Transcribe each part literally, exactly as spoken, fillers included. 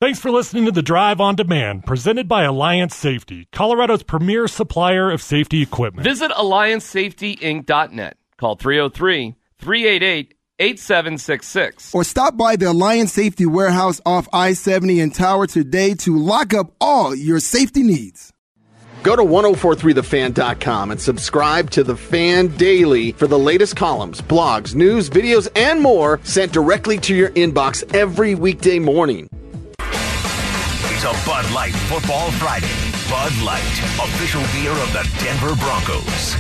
Thanks for listening to The Drive on Demand, presented by Alliance Safety, Colorado's premier supplier of safety equipment. Visit alliance safety inc dot net. Call three oh three, three eight eight, eight seven six six. Or stop by the Alliance Safety Warehouse off I seventy in Tower today to lock up all your safety needs. Go to ten forty-three the fan dot com and subscribe to The Fan Daily for the latest columns, blogs, news, videos, and more sent directly to your inbox every weekday morning. It's a Bud Light Football Friday. Bud Light, official beer of the Denver Broncos.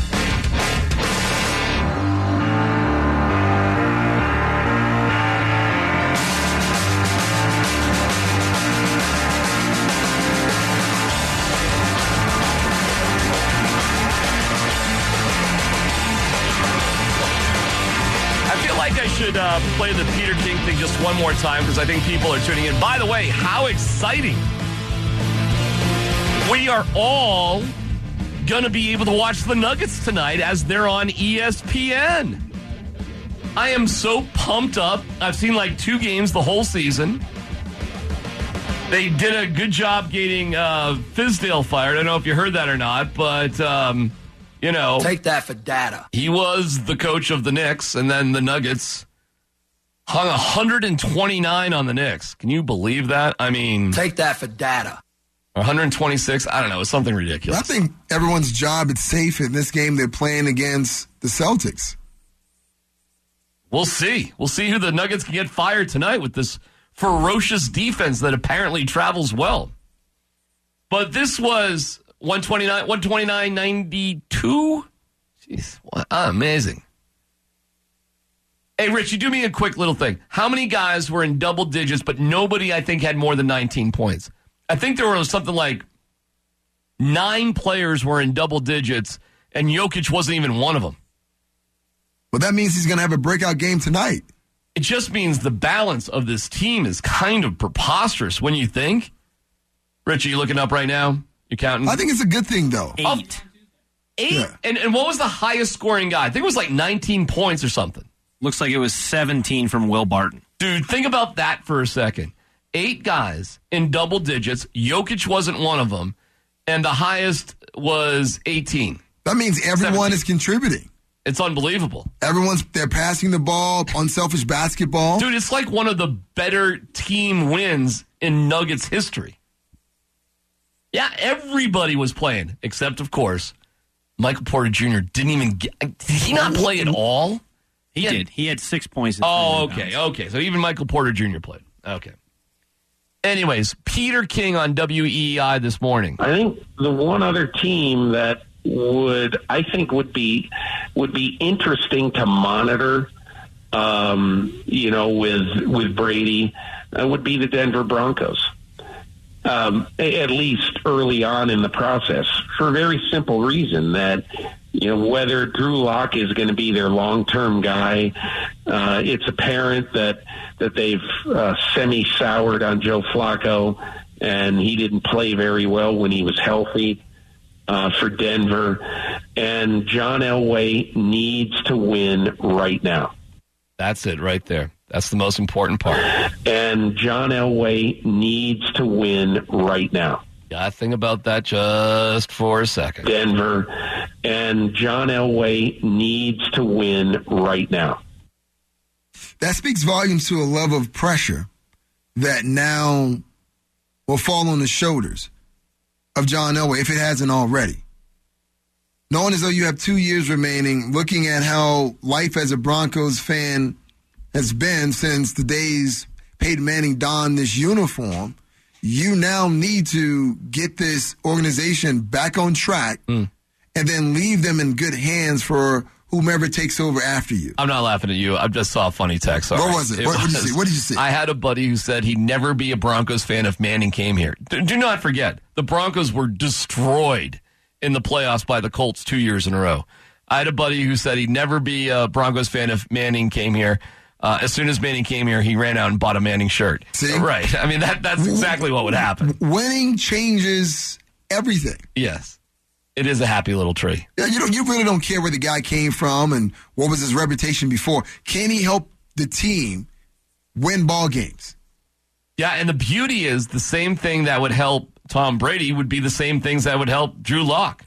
I should uh, play the Peter King thing just one more time because I think people are tuning in. By the way, how exciting. We are all going to be able to watch the Nuggets tonight as they're on E S P N. I am so pumped up. I've seen like two games the whole season. They did a good job getting uh, Fizdale fired. I don't know if you heard that or not, but... Um, You know, take that for data. He was the coach of the Knicks, and then the Nuggets hung one hundred twenty-nine on the Knicks. Can you believe that? I mean, take that for data. one hundred twenty-six. I don't know. It's something ridiculous. I think everyone's job is safe in this game. They're playing against the Celtics. We'll see. We'll see who the Nuggets can get fired tonight with this ferocious defense that apparently travels well. But this was one twenty-nine, one twenty-nine ninety-two. Jeez, what, amazing. Hey, Rich, you do me a quick little thing. How many guys were in double digits, but nobody, I think, had more than nineteen points? I think there was something like nine players were in double digits, and Jokic wasn't even one of them. Well, that means he's going to have a breakout game tonight. It just means the balance of this team is kind of preposterous when you think. Rich, are you looking up right now? You counting? I think it's a good thing, though. Eight. Um, eight? Yeah. And, and what was the highest scoring guy? I think it was like nineteen points or something. Looks like it was seventeen from Will Barton. Dude, think about that for a second. Eight guys in double digits. Jokic wasn't one of them. And the highest was eighteen. That means everyone seventeen. Is contributing. It's unbelievable. Everyone's, they're passing the ball, unselfish basketball. Dude, it's like one of the better team wins in Nuggets history. Yeah, everybody was playing, except, of course, Michael Porter Junior didn't even get... Did he not play at all? He, he did. Had, he had six points. Oh, okay, okay. So even Michael Porter Junior played. Okay. Anyways, Peter King on W E E I this morning. I think the one other team that would, I think, would be would be interesting to monitor, um, you know, with with Brady, uh, would be the Denver Broncos. Um, at least early on in the process, for a very simple reason that, you know, whether Drew Lock is going to be their long-term guy, uh, it's apparent that that they've uh, semi-soured on Joe Flacco, and he didn't play very well when he was healthy uh, for Denver. And John Elway needs to win right now. That's it right there. That's the most important part. And John Elway needs to win right now. Got to think about that just for a second. Denver. And John Elway needs to win right now. That speaks volumes to a level of pressure that now will fall on the shoulders of John Elway, if it hasn't already. Knowing as though you have two years remaining, looking at how life as a Broncos fan has been since the days Peyton Manning donned this uniform, you now need to get this organization back on track mm. and then leave them in good hands for whomever takes over after you. I'm not laughing at you. I just saw a funny text. All what right. was it? it what, was, what, did you see? what did you see? I had a buddy who said he'd never be a Broncos fan if Manning came here. Do, do not forget, the Broncos were destroyed in the playoffs by the Colts two years in a row. I had a buddy who said he'd never be a Broncos fan if Manning came here. Uh, as soon as Manning came here, he ran out and bought a Manning shirt. See? Right. I mean, that that's exactly what would happen. Winning changes everything. Yes. It is a happy little tree. Yeah, you don't, you really don't care where the guy came from and what was his reputation before. Can he help the team win ball games? Yeah, and the beauty is the same thing that would help Tom Brady would be the same things that would help Drew Lock.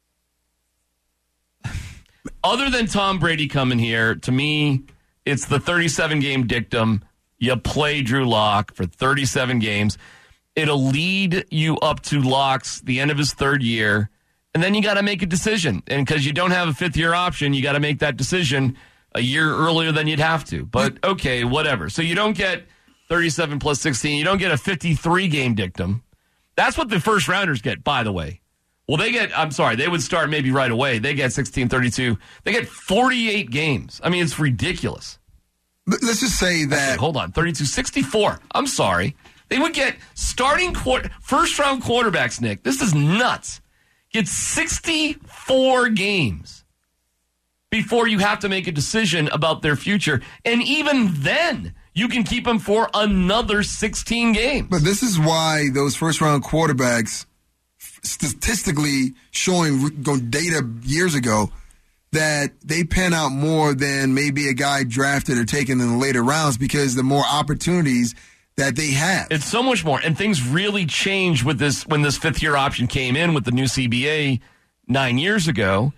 Other than Tom Brady coming here, to me, it's the thirty-seven game dictum. You play Drew Lock for thirty-seven games. It'll lead you up to Lock's the end of his third year, and then you got to make a decision. And because you don't have a fifth-year option, you got to make that decision a year earlier than you'd have to. But, okay, whatever. So you don't get thirty-seven plus sixteen. You don't get a fifty-three game dictum. That's what the first rounders get, by the way. Well, they get, I'm sorry, they would start maybe right away. They get sixteen, thirty-two. They get forty-eight games. I mean, it's ridiculous. But let's just say that. Actually, hold on, thirty-two, sixty-four. I'm sorry. They would get starting quarter, first round quarterbacks, Nick. This is nuts. Get sixty-four games before you have to make a decision about their future. And even then, you can keep them for another sixteen games. But this is why those first-round quarterbacks, statistically showing data years ago, that they pan out more than maybe a guy drafted or taken in the later rounds because the more opportunities that they have. It's so much more. And things really changed with this when this fifth-year option came in with the new C B A nine years ago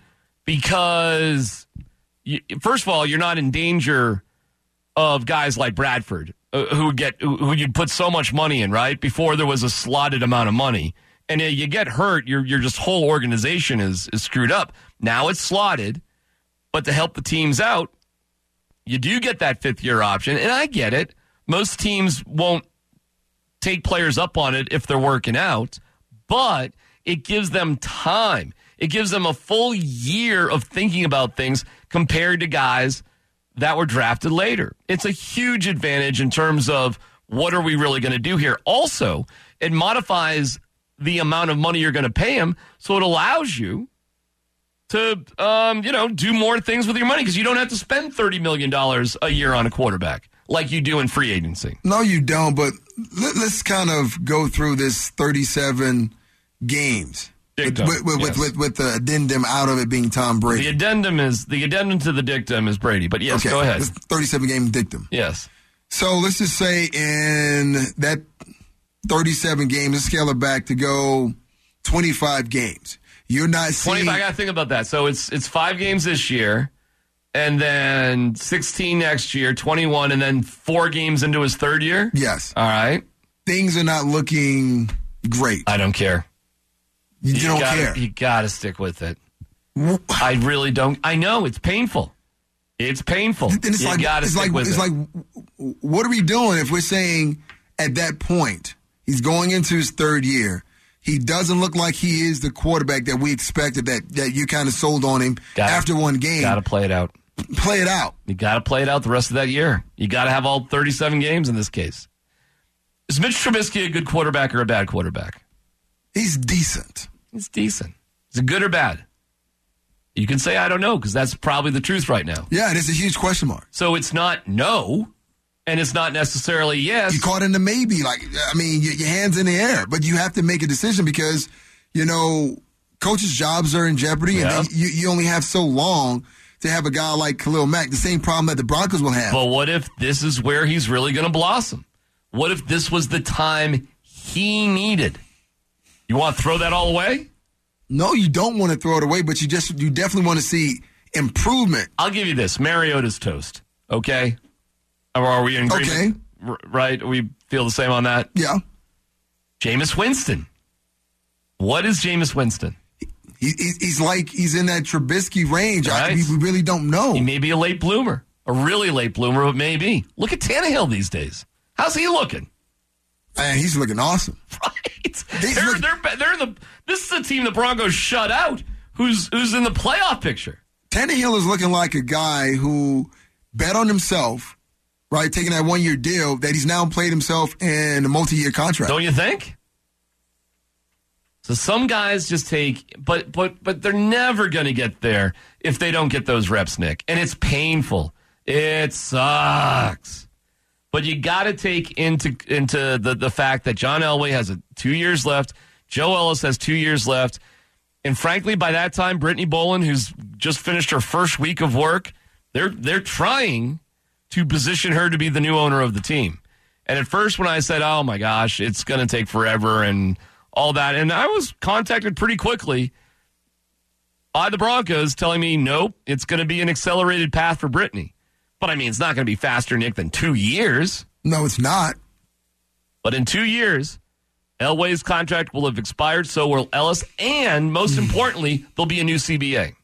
because, you, first of all, you're not in danger of guys like Bradford, uh, who would get who, who you'd put so much money in, right? Before there was a slotted amount of money, and uh, you get hurt, your your just whole organization is is screwed up. Now it's slotted, but to help the teams out, you do get that fifth year option, and I get it. Most teams won't take players up on it if they're working out, but it gives them time. It gives them a full year of thinking about things compared to guys that were drafted later. It's a huge advantage in terms of what are we really going to do here. Also, it modifies the amount of money you're going to pay him, so it allows you to, um, you know, do more things with your money because you don't have to spend thirty million dollars a year on a quarterback like you do in free agency. No, you don't, but let, let's kind of go through this thirty-seven games. Dictum, with, with, yes. with, with, with the addendum out of it being Tom Brady. The addendum is the addendum to the dictum is Brady, but yes, okay, go ahead. thirty-seven game dictum. Yes. So let's just say in that thirty-seven games, let's scale it back to go twenty-five games. You're not seeing. twenty-five, I got to think about that. So it's it's five games this year, and then sixteen next year, twenty-one, and then four games into his third year? Yes. All right. Things are not looking great. I don't care. You, you don't gotta, care. You got to stick with it. I really don't. I know it's painful. It's painful. And it's you like, got to it's stick like, with it's it. like, what are we doing if we're saying at that point he's going into his third year? He doesn't look like he is the quarterback that we expected. That that you kind of sold on him gotta, after one game. Got to play it out. Play it out. You got to play it out the rest of that year. You got to have all thirty-seven games in this case. Is Mitch Trubisky a good quarterback or a bad quarterback? He's decent. He's decent. Is it good or bad? You can say I don't know because that's probably the truth right now. Yeah, and it's a huge question mark. So it's not no, and it's not necessarily yes. You caught in the maybe. Like, I mean, your, your hand's in the air, but you have to make a decision because, you know, coaches' jobs are in jeopardy, Yeah. and then you, you only have so long to have a guy like Khalil Mack, the same problem that the Broncos will have. But what if this is where he's really going to blossom? What if this was the time he needed? You want to throw that all away? No, you don't want to throw it away, but you just you definitely want to see improvement. I'll give you this. Mariota's toast. Okay? Or are we in agreement? Okay. R- right? We feel the same on that? Yeah. Jameis Winston. What is Jameis Winston? He, he, he's like, he's in that Trubisky range. Right. I, we, we really don't know. He may be a late bloomer. A really late bloomer, but maybe. Look at Tannehill these days. How's he looking? Man, he's looking awesome. Right. They're, look- they're, they're in the, this is a team the Broncos shut out who's who's in the playoff picture. Tannehill is looking like a guy who bet on himself, right, taking that one-year deal that he's now played himself in a multi-year contract. Don't you think? So some guys just take, but but but they're never going to get there if they don't get those reps, Nick. And it's painful. It sucks. But you got to take into into the, the fact that John Elway has a, two years left. Joe Ellis has two years left. And frankly, by that time, Brittany Boland, who's just finished her first week of work, they're they're trying to position her to be the new owner of the team. And at first when I said, oh my gosh, it's going to take forever and all that, and I was contacted pretty quickly by the Broncos telling me, nope, it's going to be an accelerated path for Brittany. But I mean, it's not going to be faster, Nick, than two years. No, it's not. But in two years, Elway's contract will have expired, so will Ellis, and most importantly, there'll be a new C B A.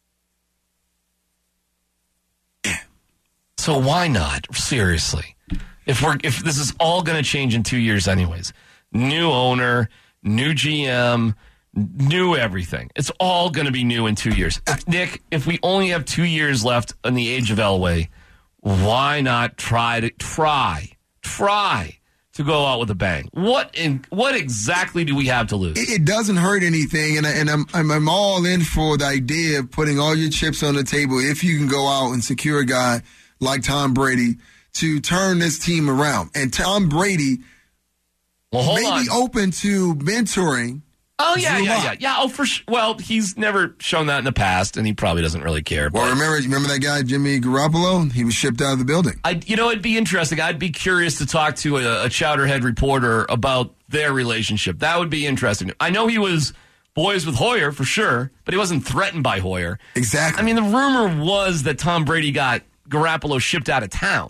So why not? Seriously. If we're if this is all going to change in two years anyways. New owner, new G M, new everything. It's all going to be new in two years. Nick, if we only have two years left in the age of Elway, why not try to try, try to go out with a bang? What in, what exactly do we have to lose? It, it doesn't hurt anything, and, I, and I'm, I'm I'm all in for the idea of putting all your chips on the table if you can go out and secure a guy like Tom Brady to turn this team around. And Tom Brady well, hold may on. be open to mentoring. Oh, yeah, Drew yeah, Lock. yeah. Yeah, oh, for sure. Well, he's never shown that in the past, and he probably doesn't really care. Well, but remember remember that guy, Jimmy Garoppolo? He was shipped out of the building. I, you know, it'd be interesting. I'd be curious to talk to a, a Chowderhead reporter about their relationship. That would be interesting. I know he was boys with Hoyer, for sure, but he wasn't threatened by Hoyer. Exactly. I mean, the rumor was that Tom Brady got Garoppolo shipped out of town.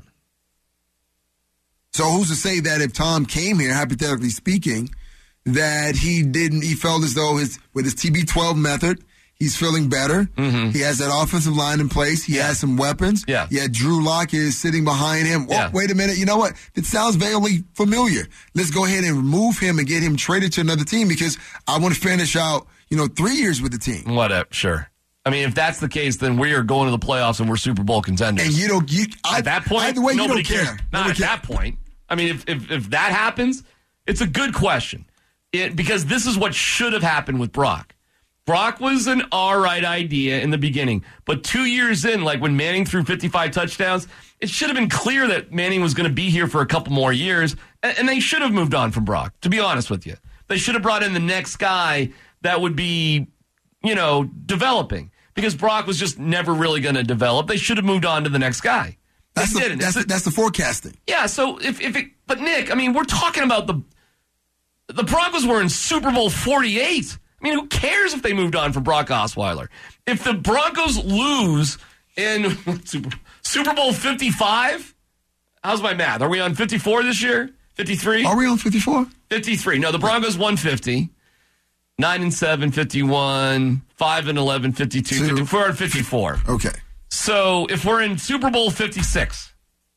So who's to say that if Tom came here, hypothetically speaking, that he didn't, he felt as though his with his T B twelve method, he's feeling better. Mm-hmm. He has that offensive line in place. He Yeah. has some weapons. Yeah. Yeah, Drew Lock is sitting behind him. Oh, Yeah. wait a minute. You know what? It sounds vaguely familiar. Let's go ahead and remove him and get him traded to another team because I want to finish out, you know, three years with the team. Whatever, sure. I mean, if that's the case, then we are going to the playoffs and we're Super Bowl contenders. And you don't, you, I, at that point, either way, nobody you don't cares. care. Not Nobody at care. that point. I mean, if, if if that happens, it's a good question. It, because this is what should have happened with Brock. Brock was an all right idea in the beginning, but two years in, like when Manning threw fifty-five touchdowns, it should have been clear that Manning was going to be here for a couple more years, and, and they should have moved on from Brock, to be honest with you. They should have brought in the next guy that would be, you know, developing, because Brock was just never really going to develop. They should have moved on to the next guy. They That's the, didn't. that's, It's the, that's the forecasting. Yeah, so if, if it, but Nick, I mean, we're talking about the, the Broncos were in Super Bowl forty-eight. I mean, who cares if they moved on from Brock Osweiler? If the Broncos lose in Super, Super Bowl fifty-five, how's my math? Are we on fifty-four this year? fifty-three? Are we on fifty-four? fifty-three. No, the Broncos won fifty. nine and seven, fifty-one. five and eleven, fifty-two. Two. fifty-four. We're at fifty-four. Okay. So if we're in Super Bowl fifty-six,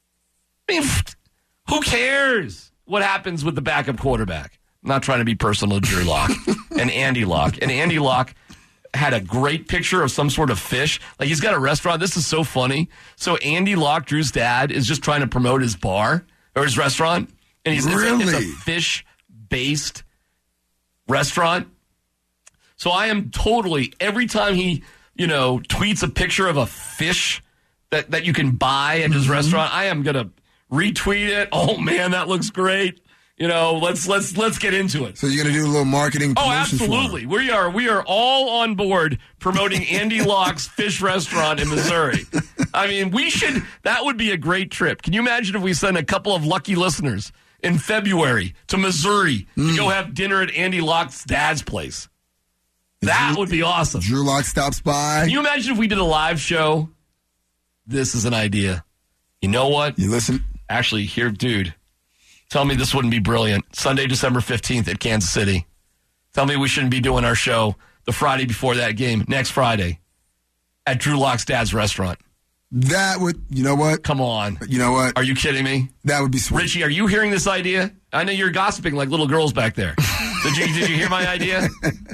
I mean, who cares what happens with the backup quarterback? I'm not trying to be personal to Drew Lock and Andy Lock. And Andy Lock had a great picture of some sort of fish. Like, he's got a restaurant. This is so funny. So Andy Lock, Drew's dad, is just trying to promote his bar or his restaurant. And he's Really? it's, a, it's a fish-based restaurant. So I am totally, every time he, you know, tweets a picture of a fish that, that you can buy at his Mm-hmm. restaurant, I am going to retweet it. Oh man, that looks great. You know, let's let's let's get into it. So you're going to do a little marketing Oh, promotion for him. absolutely. We are we are all on board promoting Andy Lock's fish restaurant in Missouri. I mean, we should, that would be a great trip. Can you imagine if we send a couple of lucky listeners in February to Missouri Mm. to go have dinner at Andy Lock's dad's place? That Drew- would be awesome. Drew Lock stops by. Can you imagine if we did a live show? This is an idea. You know what? You listen. Actually, here, dude, tell me this wouldn't be brilliant. Sunday, December fifteenth at Kansas City. Tell me we shouldn't be doing our show the Friday before that game, next Friday, at Drew Lock's dad's restaurant. That would, you know what? Come on. You know what? Are you kidding me? That would be sweet. Richie, are you hearing this idea? I know you're gossiping like little girls back there. Did you, did you hear my idea?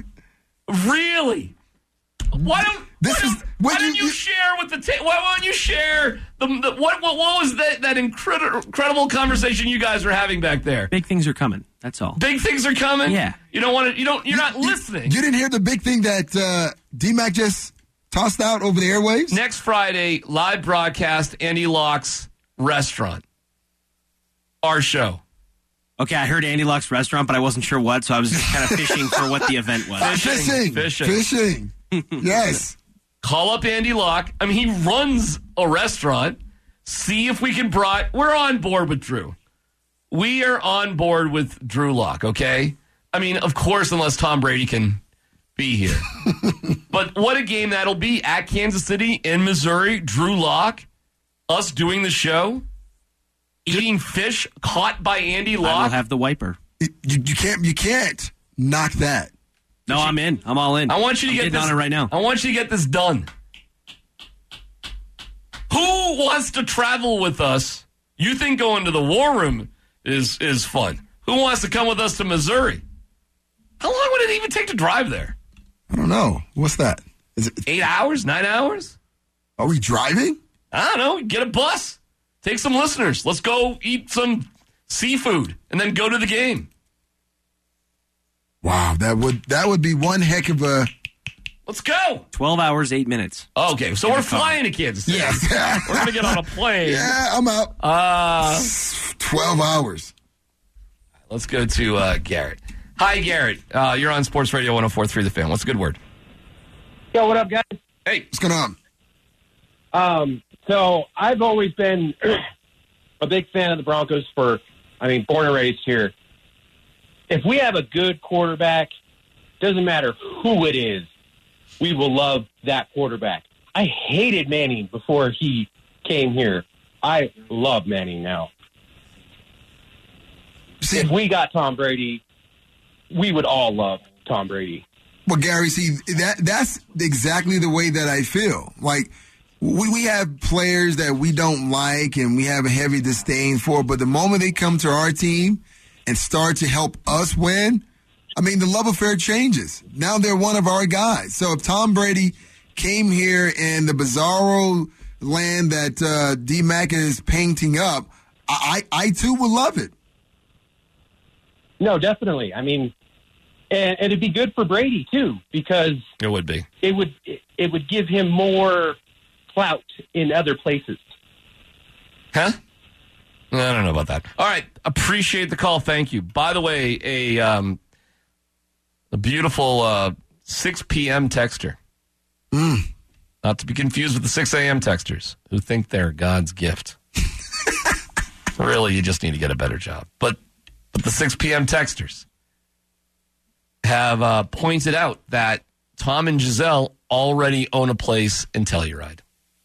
Really? Why don't This why is- don't, when why don't you- you share with the ta- why won't you share the, the what, what what was that that incredible incredible conversation you guys were having back there? Big things are coming. That's all. Big things are coming. Yeah. You don't want to. You don't. You're not listening. You didn't hear the big thing that uh, D-Mac just tossed out over the airwaves? Next Friday, live broadcast, Andy Lock's restaurant. Our show. Okay, I heard Andy Lock's restaurant, but I wasn't sure what, so I was just kind of fishing for what the event was. Fishing. Fishing. Fishing. Fishing. Yes. Call up Andy Lock. I mean, he runs a restaurant. See if we can brought. We're on board with Drew. we are on board with Drew Lock, okay? I mean, of course, unless Tom Brady can be here. But what a game that'll be at Kansas City, in Missouri. Drew Lock, us doing the show, eating fish caught by Andy Lock. I will have the wiper. You, you can't. You can't knock that. No, I'm in. I'm all in. I want you to I'm get getting this on it right now. I want you to get this done. Who wants to travel with us? You think going to the War Room is is fun? Who wants to come with us to Missouri? How long would it even take to drive there? I don't know. What's that? Is it? Eight hours? Nine hours? Are we driving? I don't know. Get a bus. Take some listeners. Let's go eat some seafood and then go to the game. Wow, that would that would be one heck of a. Let's go. twelve hours, eight minutes. Okay, so we're flying to Kansas City. Yes. We're going to get on a plane. Yeah, I'm out. Uh, twelve hours. Let's go to uh, Garrett. Hi, Garrett. Uh, you're on Sports Radio one oh four point three The Fan. What's a good word? Yo, what up, guys? Hey. What's going on? Um, so I've always been a big fan of the Broncos for, I mean, born and raised here. If we have a good quarterback, doesn't matter who it is, we will love that quarterback. I hated Manning before he came here. I love Manning now. See, if we got Tom Brady, we would all love Tom Brady. Well, Gary, see, that that's exactly the way that I feel. Like, we, we have players that we don't like and we have a heavy disdain for, but the moment they come to our team and start to help us win, I mean, the love affair changes. Now they're one of our guys. So if Tom Brady came here in the bizarro land that uh, D-Mac is painting up, I, I, I too would love it. No, definitely. I mean, and, and it'd be good for Brady too, because it would be. It would it would give him more clout in other places. Huh? I don't know about that. All right, appreciate the call. Thank you. By the way, a um, a beautiful uh, six p.m. texter. Mm. Not to be confused with the six a.m. texters who think they're God's gift. Really, you just need to get a better job. But but the six p.m. texters have uh, pointed out that Tom and Giselle already own a place in Telluride.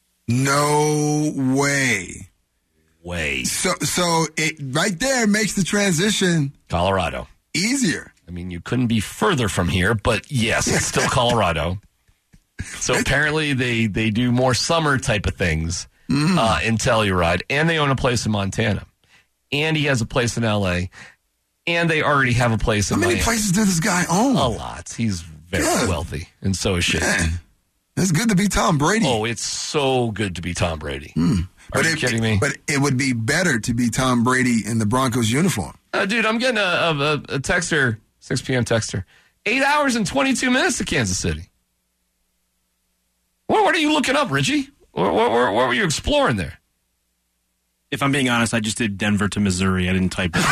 No way. Way. So so it right there makes the transition Colorado easier. I mean, you couldn't be further from here, but yes, it's still Colorado. So apparently they, they do more summer type of things mm. uh, in Telluride, and they own a place in Montana. And he has a place in L A, and they already have a place in How many Miami. places does this guy own? A lot. He's very Good. wealthy, and so is she. Man, it's good to be Tom Brady. Oh, it's so good to be Tom Brady. Mm. Are but you it, kidding me? But it would be better to be Tom Brady in the Broncos uniform. Uh, dude, I'm getting a, a, a texter, six p.m. texter. Eight hours and twenty-two minutes to Kansas City. What, what are you looking up, Richie? What, what, what, what were you exploring there? If I'm being honest, I just did Denver to Missouri. I didn't type it.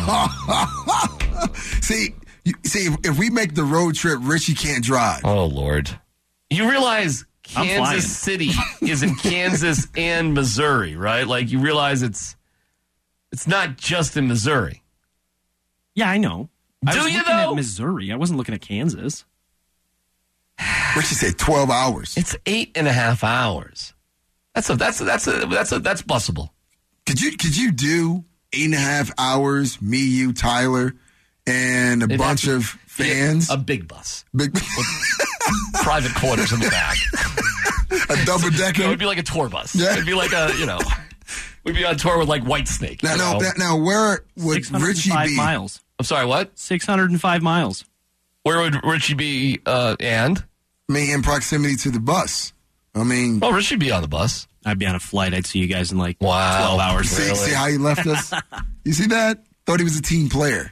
see, you, see, if, if we make the road trip, Richie can't drive. Oh, Lord. You realize Kansas City is in Kansas and Missouri, right? Like, you realize it's it's not just in Missouri. Yeah, I know. I Do was you, looking though? at Missouri. I wasn't looking at Kansas. Richie said twelve hours. It's eight and a half hours. That's a that's a, that's a, that's a, that's busable. Could you could you do eight and a half hours? Me, you, Tyler, and a It'd bunch to, of fans. A big bus, big private quarters in the back. A double decker. It would be like a tour bus. Yeah. It'd be like a you know. We'd be on tour with like White Snake. Now, now, know? now, where would Richie be? Miles. I'm sorry, what? six hundred five miles. Where would Richie be? Uh, and I mean, in proximity to the bus. I mean, well, Richie'd be on the bus. I'd be on a flight. I'd see you guys in like wow. twelve hours. See, Really? see how he left us? You see that? Thought he was a team player.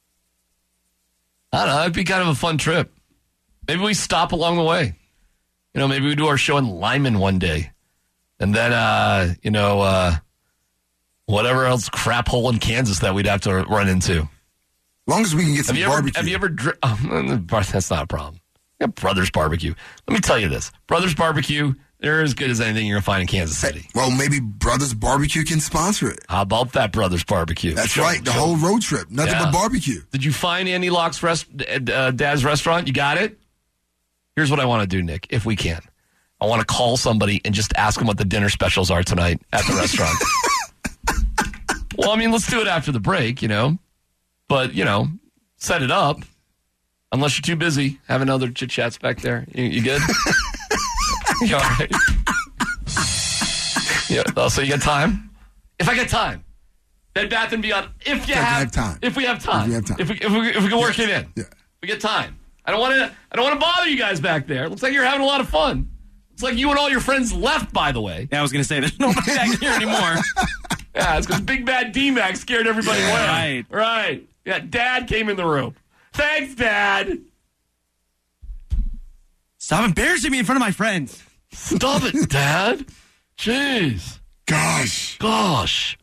I don't know. It'd be kind of a fun trip. Maybe we stop along the way. You know, maybe we do our show in Lyman one day. And then, uh, you know, uh, whatever else crap hole in Kansas that we'd have to run into. As long as we can get some have you ever, barbecue. Have you ever... Dri- oh, that's not a problem. Yeah, Brothers Barbecue. Let me tell you this. Brothers Barbecue, They're as good as anything you're going to find in Kansas City. Well, maybe Brothers Barbecue can sponsor it. How about that, Brothers Barbecue? That's Show, right. The show. whole road trip. Nothing Yeah. but barbecue. Did you find Andy Locke's rest, uh, dad's restaurant? You got it? Here's what I want to do, Nick, if we can. I want to call somebody and just ask them what the dinner specials are tonight at the restaurant. Well, I mean, let's do it after the break, you know. But, you know, set it up. Unless you're too busy having other chit-chats back there. You, you good? You all right? Yeah, oh, so you got time? If I got time. Bed Bath and Beyond. If you If I have, have time. If we have time. If we have time. If we, if we, if we can work it in. Yeah. If we get time. I don't want to I don't want to bother you guys back there. It looks like you're having a lot of fun. It's like you and all your friends left, by the way. Yeah, I was going to say, there's nobody back here anymore. Yeah, it's because Big Bad D-Mac scared everybody away. Right. Right. Yeah, Dad came in the room. Thanks, Dad. Stop embarrassing me in front of my friends. Stop it, Dad. Jeez. Gosh. Gosh.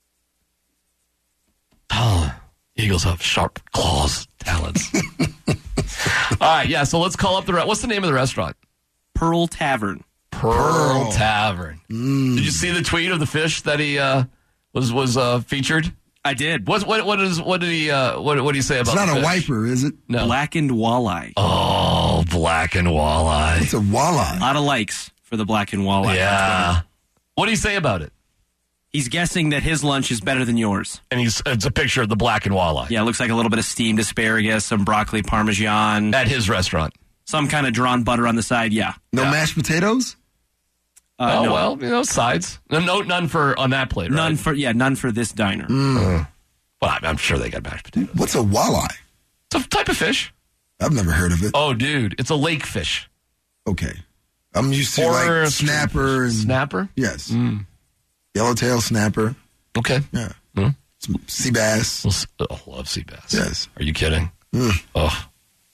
Oh, eagles have sharp claws, talons. All right, yeah, so let's call up the... Re- What's the name of the restaurant? Pearl Tavern. Pearl, Pearl. Tavern. Mm. Did you see the tweet of the fish that he uh, was was uh, featured? I did. What what what is what did he uh, what what did he say about? It's not the a fish? wiper, is it? No. Blackened walleye. Oh, blackened walleye. It's a walleye. A lot of likes for the blackened walleye. Yeah. What do you say about it? He's guessing that his lunch is better than yours. And he's it's a picture of the blackened walleye. Yeah, it looks like a little bit of steamed asparagus, some broccoli parmesan. At his restaurant. Some kind of drawn butter on the side, yeah. No yeah. mashed potatoes? Uh, oh, no. well, you know, sides. No, no, none for on that plate, right? None for, yeah, none for this diner. Mm. Uh, well, I'm, I'm sure they got mashed potatoes. What's a walleye? It's a type of fish. I've never heard of it. Oh, dude, it's a lake fish. Okay. I'm used to Or like a snapper. And, snapper? Yes. Mm. Yellowtail snapper. Okay. Yeah. Mm. Some sea bass. Well, oh, love sea bass. Yes. Are you kidding? Mm. Oh.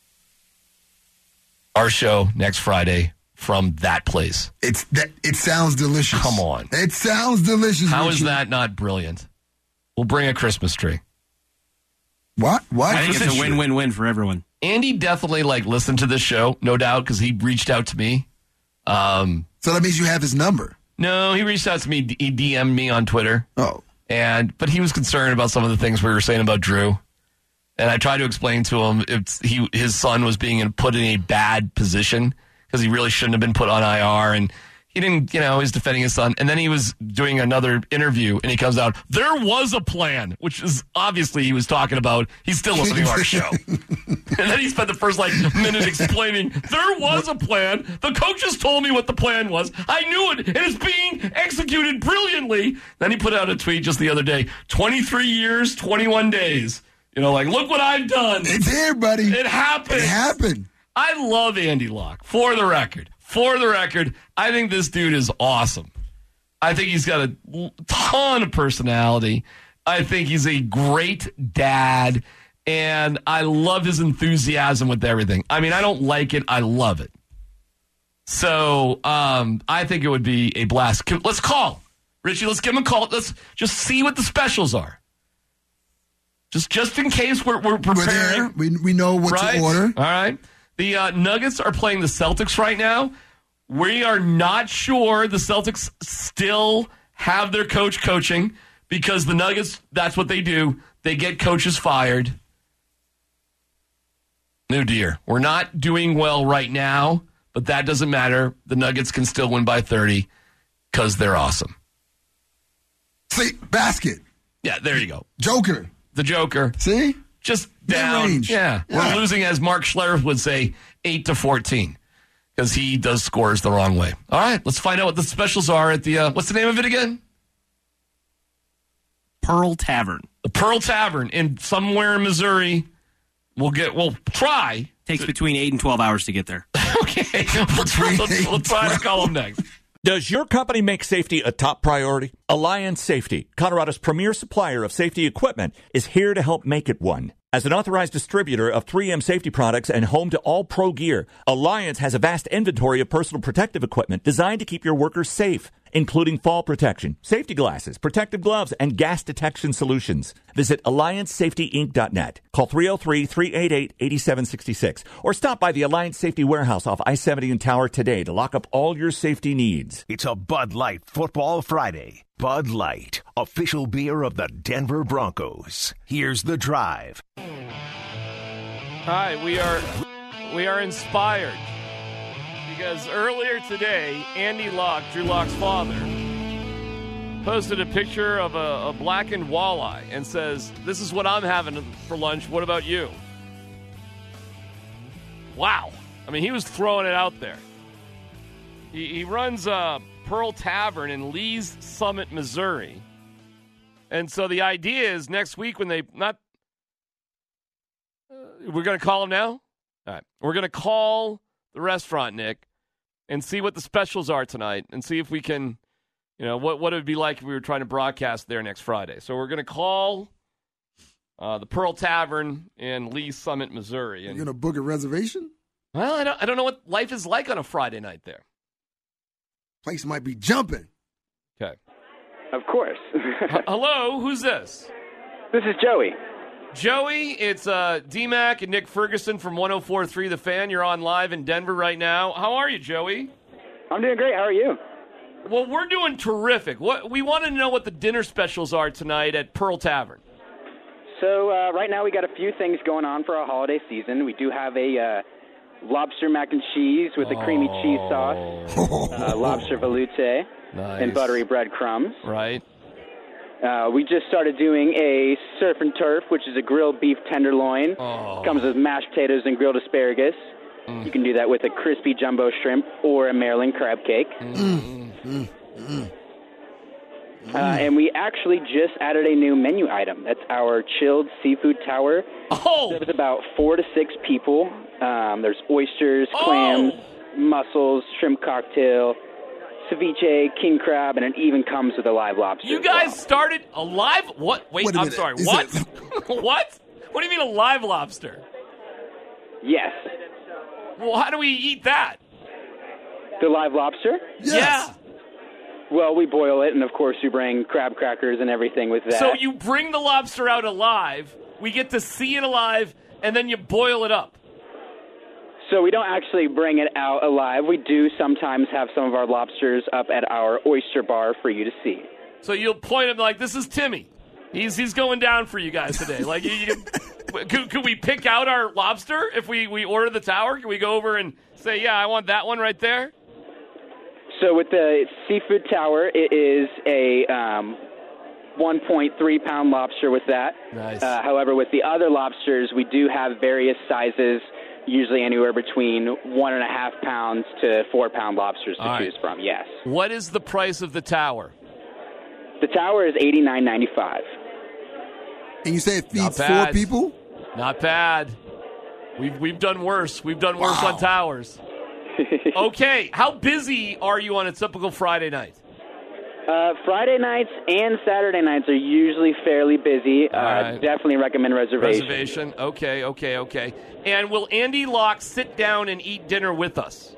Our show next Friday from that place. It's that. It sounds delicious. Come on. It sounds delicious. How Richie. is that not brilliant? We'll bring a Christmas tree. What? What? I think it's a win-win-win for everyone. Andy definitely like listened to this show, no doubt, because he reached out to me. Um, so that means you have his number. No, he reached out to me. He D M'd me on Twitter. Oh, and but he was concerned about some of the things we were saying about Drew. And I tried to explain to him if he his son was being put in a bad position because he really shouldn't have been put on I R. And he didn't, you know, he's defending his son. And then he was doing another interview and he comes out, there was a plan, which is obviously he was talking about. He's still listening to our show. And then he spent the first like minute explaining, there was a plan. The coaches told me what the plan was. I knew it. It is being executed brilliantly. Then he put out a tweet just the other day, twenty-three years, twenty-one days. You know, like, look what I've done. It's here, buddy. It happened. It happened. I love Andy Locke. For the record. For the record, I think this dude is awesome. I think he's got a ton of personality. I think he's a great dad. And I love his enthusiasm with everything. I mean, I don't like it. I love it. So um, I think it would be a blast. Let's call. Richie, let's give him a call. Let's just see what the specials are. Just just in case we're, we're preparing. We're there. We, we know what right? to order. All right. The uh, Nuggets are playing the Celtics right now. We are not sure the Celtics still have their coach coaching because the Nuggets, that's what they do. They get coaches fired. No, dear. We're not doing well right now, but that doesn't matter. The Nuggets can still win by thirty because they're awesome. See, basket. Yeah, there you go. Joker. The Joker. See? Just down. Yeah. yeah. We're losing, as Mark Schlereth would say, eight to fourteen because he does scores the wrong way. All right, let's find out what the specials are at the, uh, what's the name of it again? Pearl Tavern. The Pearl Tavern in somewhere in Missouri. We'll get, we'll try. Takes between eight and twelve hours to get there. Okay. We'll try, we'll try to call him next. Does your company make safety a top priority? Alliance Safety, Colorado's premier supplier of safety equipment, is here to help make it one. As an authorized distributor of three M safety products and home to all pro gear, Alliance has a vast inventory of personal protective equipment designed to keep your workers safe. including fall protection, safety glasses, protective gloves, and gas detection solutions. Visit alliance safety inc dot net. Call three oh three, three eight eight, eight seven six six or stop by the Alliance Safety Warehouse off I seventy and Tower today to lock up all your safety needs. It's a Bud Light Football Friday. Bud Light, official beer of the Denver Broncos. Here's The Drive. Hi, we are we are inspired because earlier today, Andy Locke, Drew Locke's father, posted a picture of a, a blackened walleye and says, "This is what I'm having for lunch. What about you?" Wow. I mean, he was throwing it out there. He, he runs uh, Pearl Tavern in Lee's Summit, Missouri. And so the idea is next week when they not uh, we're going to call him now? All right. We're going to call the restaurant, Nick, and see what the specials are tonight and see if we can, you know, what, what it would be like if we were trying to broadcast there next Friday. So we're going to call uh, the Pearl Tavern in Lee's Summit, Missouri. And, You're going to book a reservation? Well, I don't, I don't know what life is like on a Friday night there. Place might be jumping. Okay. Of course. H- hello, who's this? This is Joey. Joey, it's uh, D-Mac and Nick Ferguson from one oh four point three The Fan. You're on live in Denver right now. How are you, Joey? I'm doing great. How are you? Well, we're doing terrific. What we want to know what the dinner specials are tonight at Pearl Tavern. So uh, right now we got a few things going on for our holiday season. We do have a uh, lobster mac and cheese with a creamy cheese sauce, uh, lobster velouté, nice. and buttery breadcrumbs. Right. Uh, we just started doing a surf and turf, which is a grilled beef tenderloin. Oh. Comes with mashed potatoes and grilled asparagus. Mm. You can do that with a crispy jumbo shrimp or a Maryland crab cake. Mm. Mm. Mm. Uh, and we actually just added a new menu item. That's our chilled seafood tower. Oh! There's about four to six people. Um, there's oysters, oh! clams, mussels, shrimp cocktail, ceviche, king crab, and it even comes with a live lobster. You guys well. started a live... What? Wait, Wait I'm minute. sorry. Is What? it... What? What do you mean a live lobster? Yes. Well, how do we eat that? The live lobster? Yes. Yeah. Well, we boil it, and of course you bring crab crackers and everything with that. So you bring the lobster out alive, we get to see it alive, and then you boil it up. So we don't actually bring it out alive. We do sometimes have some of our lobsters up at our oyster bar for you to see. So you'll point him like, this is Timmy. He's he's going down for you guys today. Like, you, you, could, could we pick out our lobster if we, we order the tower? Can we go over and say, yeah, I want that one right there? So with the seafood tower, it is a um, one point three pound lobster with that. Nice. Uh, however, with the other lobsters, we do have various sizes, usually anywhere between one and a half pounds to four pound lobsters to All choose right. from. Yes. What is the price of the tower? The tower is eighty-nine ninety-five. And you say it feeds Not four bad. people? Not bad. We've we've done worse. We've done worse Wow. on towers. Okay, how busy are you on a typical Friday night? Uh, Friday nights and Saturday nights are usually fairly busy. Uh, right. Definitely recommend reservation. Reservation. Okay, okay, okay. And will Andy Locke sit down and eat dinner with us?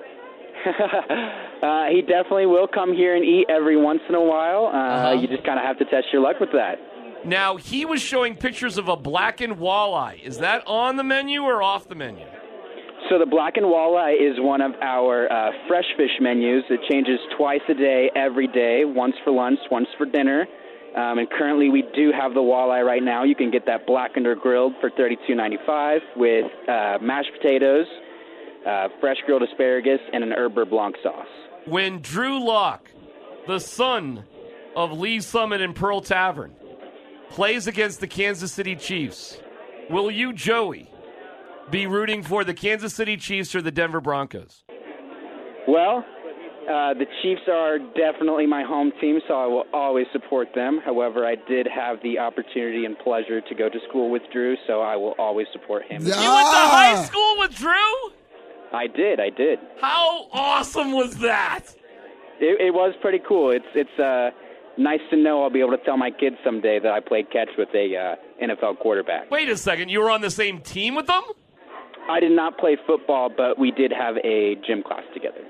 uh, he definitely will come here and eat every once in a while. Uh, Uh-huh. You just kind of have to test your luck with that. Now, he was showing pictures of a blackened walleye. Is that on the menu or off the menu? So the blackened walleye is one of our uh, fresh fish menus. It changes twice a day, every day, once for lunch, once for dinner. Um, and currently we do have the walleye right now. You can get that blackened or grilled for thirty-two ninety-five with uh, mashed potatoes, uh, fresh grilled asparagus, and an herb beurre blanc sauce. When Drew Locke, the son of Lee Summit and Pearl Tavern, plays against the Kansas City Chiefs, will you, Joey, be rooting for the Kansas City Chiefs or the Denver Broncos? Well, uh, the Chiefs are definitely my home team, so I will always support them. However, I did have the opportunity and pleasure to go to school with Drew, so I will always support him. You went to high school with Drew? I did, I did. How awesome was that? It, it was pretty cool. It's it's uh, nice to know I'll be able to tell my kids someday that I played catch with a uh, N F L quarterback. Wait a second, you were on the same team with them? I did not play football, but we did have a gym class together.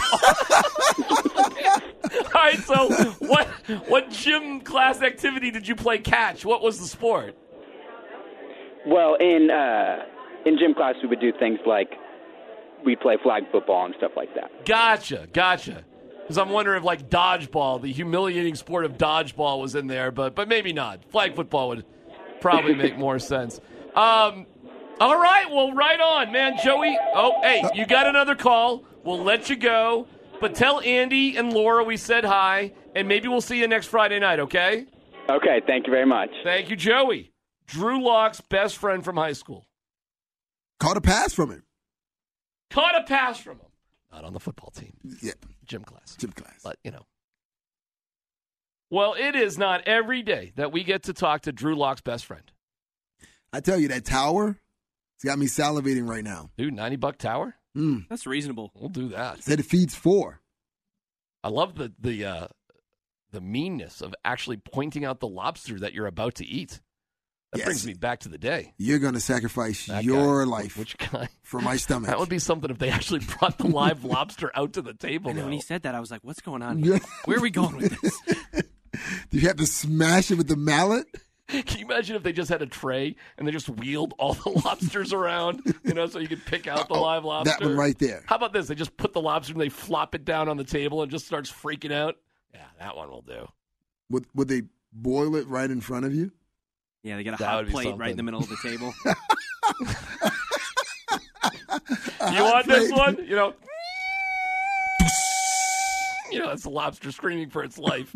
All right, so what what gym class activity did you play catch? What was the sport? Well, in uh, in gym class, we would do things like we'd play flag football and stuff like that. Gotcha, gotcha. Because I'm wondering if, like, dodgeball, the humiliating sport of dodgeball was in there, but but maybe not. Flag football would probably make more sense. Um, all right, well, right on, man. Joey, oh, hey, you got another call. We'll let you go. But tell Andy and Laura we said hi, and maybe we'll see you next Friday night, okay? Okay, thank you very much. Thank you, Joey. Drew Locke's best friend from high school. Caught a pass from him. Caught a pass from him. Not on the football team. Yeah. Gym class. Gym class. But, you know. Well, it is not every day that we get to talk to Drew Locke's best friend. I tell you, that tower, it's got me salivating right now. Dude, ninety buck tower? Mm. That's reasonable. We'll do that. Said it feeds four. I love the the uh, the meanness of actually pointing out the lobster that you're about to eat. That Yes. brings me back to the day. You're going to sacrifice That your guy. life Which guy? for my stomach. That would be something if they actually brought the live lobster out to the table. I know, though. when he said that, I was like, what's going on here? Where are we going with this? Do you have to smash it with the mallet? Can you imagine if they just had a tray and they just wheeled all the lobsters around, you know, so you could pick out the Uh-oh, live lobster? that one right there. How about this? They just put the lobster and they flop it down on the table and it just starts freaking out. Yeah, that one will do. Would, would they boil it right in front of you? Yeah, they got a That hot would be plate right something. in the middle of the table. You want this one? You know, you know, it's a lobster screaming for its life.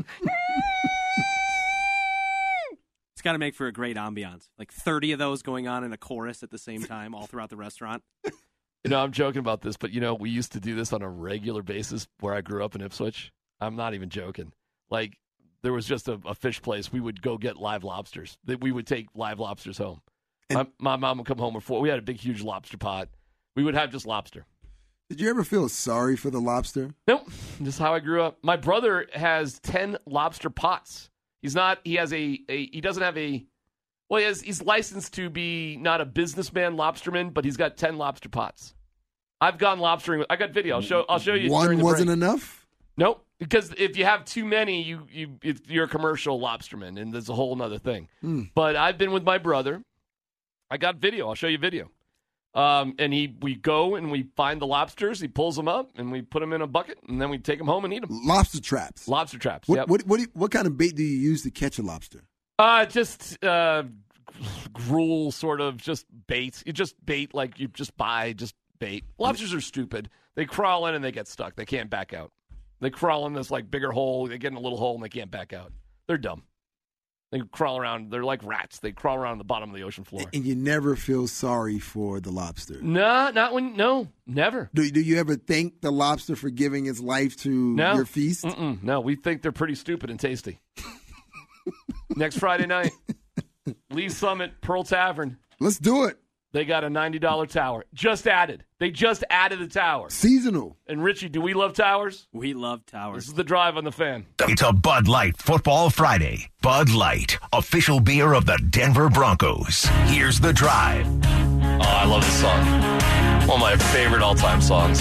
It's got to make for a great ambiance. Like thirty of those going on in a chorus at the same time all throughout the restaurant. You know, I'm joking about this, but, you know, we used to do this on a regular basis where I grew up in Ipswich. I'm not even joking. Like, there was just a, a fish place. We would go get live lobsters. That we would take live lobsters home. My, my mom would come home before. We had a big, huge lobster pot. We would have just lobster. Did you ever feel sorry for the lobster? Nope. Just how I grew up. My brother has ten lobster pots. He's not, he has a, a he doesn't have a, well, he has, he's licensed to be not a businessman lobsterman, but he's got ten lobster pots. I've gone lobstering. I got video. I'll show, I'll show you. One during the wasn't break. enough? Nope. Because if you have too many, you, you, it's, you're a commercial lobsterman, and there's a whole other thing. Hmm. But I've been with my brother. I got video. I'll show you video. Um, and he, we go and we find the lobsters. He pulls them up, and we put them in a bucket, and then we take them home and eat them. Lobster traps. Lobster traps. What, Yep. what, what, do you- what kind of bait do you use to catch a lobster? Uh, just uh, gruel, sort of, just bait. You just bait like you just buy, just bait. Lobsters are stupid. They crawl in and they get stuck. They can't back out. They crawl in this like bigger hole. They get in a little hole and they can't back out. They're dumb. They crawl around. They're like rats. They crawl around the bottom of the ocean floor. And you never feel sorry for the lobster. No, not when. No, never. Do, do you ever thank the lobster for giving its life to No. your feast? Mm-mm. No, we think they're pretty stupid and tasty. Next Friday night, Lee Summit, Pearl Tavern. Let's do it. They got a ninety dollars tower. Just added. They just added a tower. Seasonal. And Richie, do we love towers? We love This towers. is the drive on the fan. It's a Bud Light Football Friday. Bud Light, official beer of the Denver Broncos. Here's the drive. Oh, I love this song. One of my favorite all-time songs.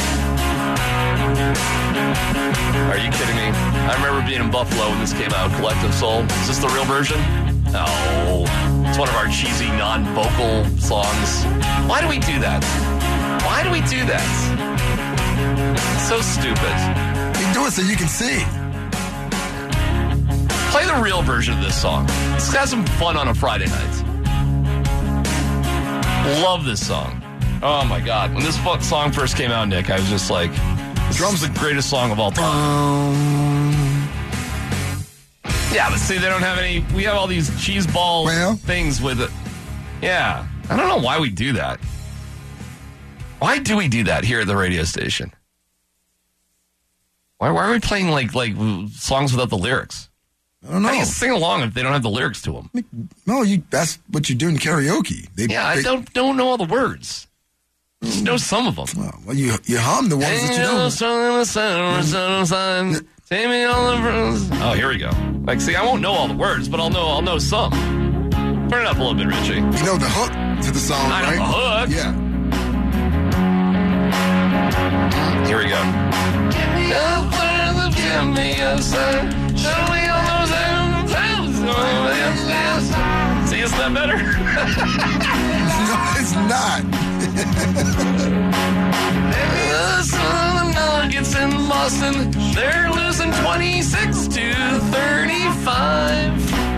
Are you kidding me? I remember being in Buffalo when this came out, Collective Soul. Is this the real version? No. It's one of our cheesy, non-vocal songs. Why do we do that? Why do we do that? It's so stupid. You do it so you can sing. Play the real version of this song. Let's have some fun on a Friday night. Love this song. Oh, my God. When this fu- song first came out, Nick, I was just like, this is the greatest song of all time. Um, Yeah, but see, they don't have any. We have all these cheese ball Well. things with it. Yeah. I don't know why we do that. Why do we do that here at the radio station? Why, why are we playing like like songs without the lyrics? I don't know. How do you sing along if they don't have the lyrics to them? No, you. That's what you do in karaoke. They, Yeah, I they- don't don't know all the words. Just know some of them. Well, well, you you hum the ones that you know. Take me all the Oh, here we go. Like, see, I won't know all the words, but I'll know I'll know some. Turn it up a little bit, Richie. You know the hook to the song, I know right? the hook. Yeah. Here we go. See, isn't that better? No, it's not. The Nuggets in Boston, they're losing twenty-six to thirty-five.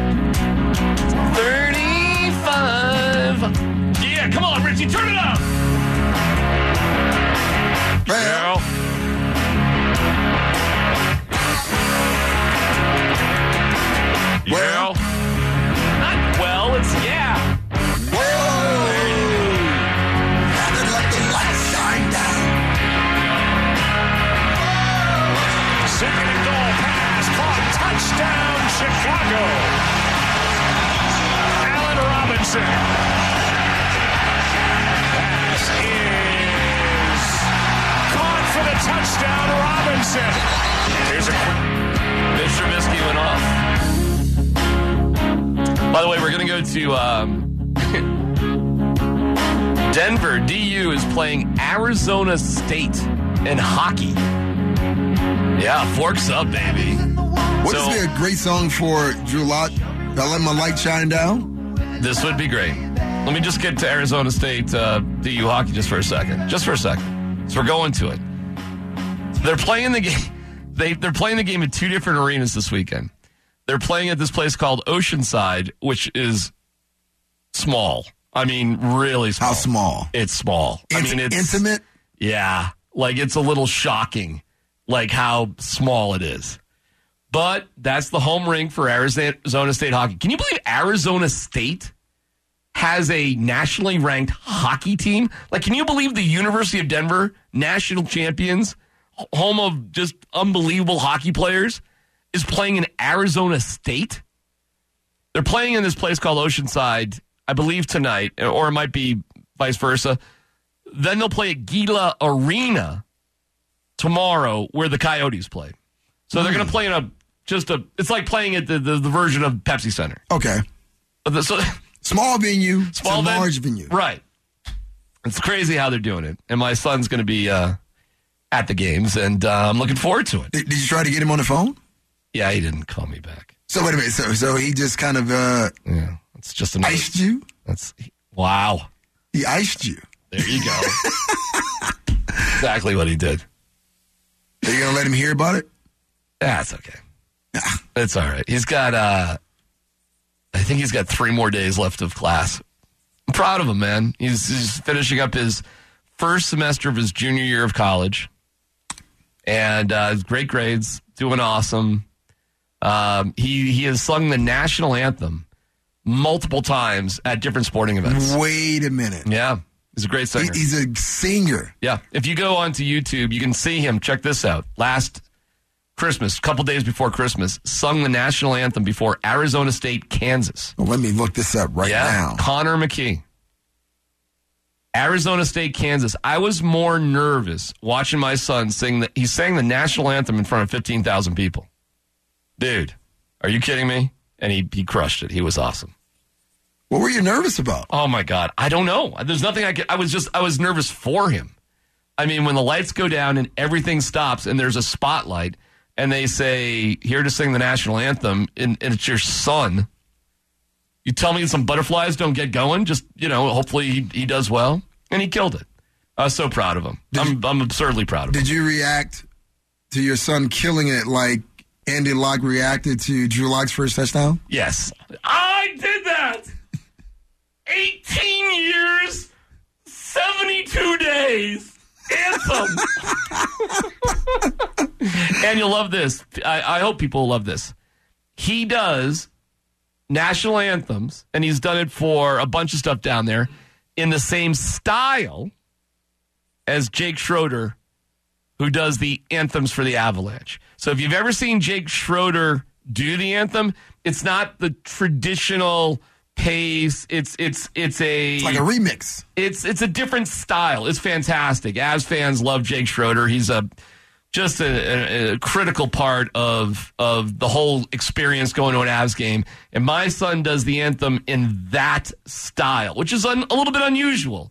thirty-five. Yeah, come on, Richie, turn it up. Well. Well. Not well, it's yeah. Whoa. Let the light shine down. Second and goal pass, caught, touchdown, Chicago. Allen Robinson. Pass is caught for the touchdown, Robinson. Here's a quick. Mitch Trubisky went off. By the way, we're going to go to um, Denver. D U is playing Arizona State in hockey. Yeah, forks up, baby. Wouldn't So- this be a great song for Drew Lock? I let my light shine down. This would be great. Let me just get to Arizona State uh, D U hockey just for a second. Just for a second. So we're going to it. They're playing the game. They, they're playing the game in two different arenas this weekend. They're playing at this place called Oceanside, which is small. I mean, really small. How small? It's small. Int- I mean, it's intimate? Yeah. Like, it's a little shocking, like how small it is. But that's the home rink for Arizona State hockey. Can you believe Arizona State has a nationally ranked hockey team? Like, can you believe the University of Denver, national champions, home of just unbelievable hockey players, is playing in Arizona State? They're playing in this place called Oceanside, I believe, tonight, or it might be vice versa. Then they'll play at Gila Arena tomorrow, where the Coyotes play. So they're going to play in a just a. It's like playing at the, the, the version of Pepsi Center. Okay. But the- so, Small venue, Small to ven- large venue. Right. It's crazy how they're doing it. And my son's going to be uh, at the games, and uh, I'm looking forward to it. Did, did you try to get him on the phone? Yeah, he didn't call me back. So wait a minute. So so he just kind of uh, Yeah, it's just another. iced you? That's wow. He iced you. There you go. Exactly what he did. Are you gonna let him hear about it? That's okay. It's all right. He's got, uh, I think he's got three more days left of class. I'm proud of him, man. He's, he's finishing up his first semester of his junior year of college. And uh, great grades, doing awesome. Um, he, he has sung the national anthem multiple times at different sporting events. Wait a minute. Yeah, he's a great He, singer. he's a singer. Yeah, if you go onto YouTube, you can see him. Check this out. Last Christmas, a couple days before Christmas, sung the national anthem before Arizona State, Kansas. Well, let me look this up right yeah, now. Connor McKee. Arizona State, Kansas. I was more nervous watching my son sing that. He sang the national anthem in front of fifteen thousand people. Dude, are you kidding me? And he, he crushed it. He was awesome. What were you nervous about? Oh my God. I don't know. There's nothing I could, I was just, I was nervous for him. I mean, when the lights go down and everything stops and there's a spotlight and they say, here to sing the national anthem, and, and it's your son, you tell me some butterflies don't get going, just, you know, hopefully he, he does well. And he killed it. I was so proud of him. I'm, I'm absurdly proud of him. Did you react to your son killing it like Andy Locke reacted to Drew Lock's first touchdown? Yes. I did that. eighteen years, seventy-two days. Anthem. And you'll love this. I, I hope people love this. He does national anthems, and he's done it for a bunch of stuff down there in the same style as Jake Schroeder, who does the anthems for the Avalanche. So if you've ever seen Jake Schroeder do the anthem, it's not the traditional pace. It's it's it's a It's like a remix. It's it's a different style. It's fantastic. Avs fans love Jake Schroeder. He's a just a, a, a critical part of of the whole experience going to an Avs game. And my son does the anthem in that style, which is un, a little bit unusual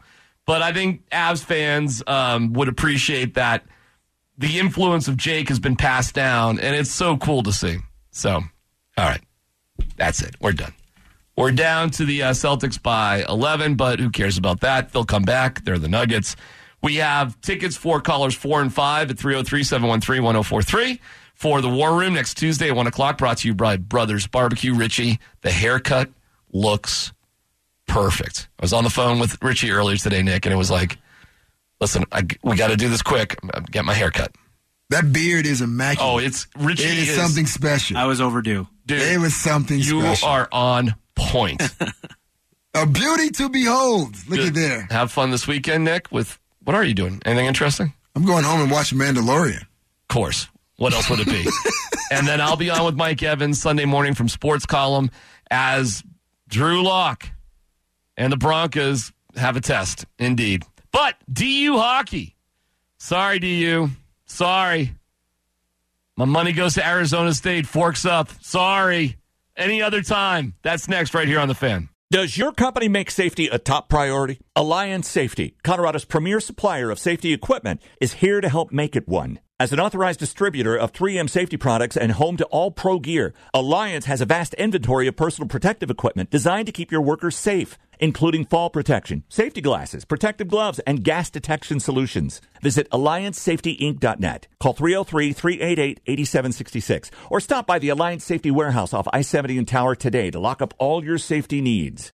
But I think Avs fans um, would appreciate that the influence of Jake has been passed down, and it's so cool to see. So, all right. That's it. We're done. We're down to the uh, Celtics by eleven, but who cares about that? They'll come back. They're the Nuggets. We have tickets for callers four and five at three oh three, seven one three, one oh four three for the War Room next Tuesday at one o'clock, brought to you by Brothers Barbecue. Richie, the haircut looks perfect. I was on the phone with Richie earlier today, Nick, and it was like, listen, I, we got to do this quick. Get my haircut. That beard is immaculate. Oh, it's Richie. It is, is something special. I was overdue. Dude, it was something you special. You are on point. A beauty to behold. Look Good. at there. Have fun this weekend, Nick. With what are you doing? Anything interesting? I'm going home and watching Mandalorian. Of course. What else would it be? And then I'll be on with Mike Evans Sunday morning from Sports Column as Drew Lock and the Broncos have a test. Indeed. But D U hockey. Sorry, D U. Sorry. My money goes to Arizona State. Forks up. Sorry. Any other time. That's next right here on The Fan. Does your company make safety a top priority? Alliance Safety, Colorado's premier supplier of safety equipment, is here to help make it one. As an authorized distributor of three M safety products and home to all pro gear, Alliance has a vast inventory of personal protective equipment designed to keep your workers safe, including fall protection, safety glasses, protective gloves, and gas detection solutions. Visit alliance safety inc dot net. Call three oh three, three eight eight, eight seven six six or stop by the Alliance Safety Warehouse off I seventy and Tower today to lock up all your safety needs.